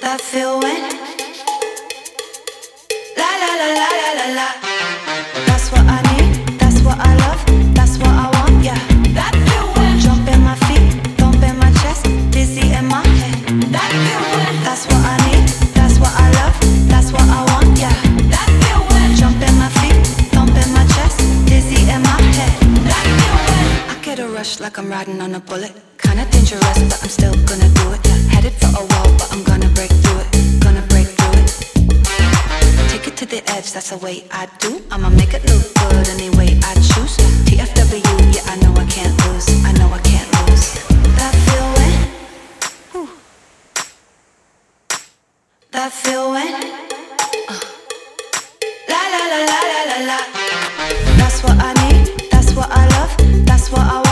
That feel when la la la la la la la. That's what I need, that's what I love, that's what I want, yeah. That feel when jump in my feet, thump in my chest, dizzy in my head. That feel when that's what I need, that's what I love, that's what I want, yeah. That feel when jump in my feet, thump in my chest, dizzy in my head. That feel when I get a rush like I'm riding on a bullet. Kinda dangerous, but I'm still gonna do it. Headed for a wall, but I'm gonna break through it. Gonna break through it. Take it to the edge, that's the way I do. I'ma make it look good any way I choose. TFW, yeah, I know I can't lose. I know I can't lose. That feel when that feel when la la la la la la la. That's what I need, that's what I love, that's what I want.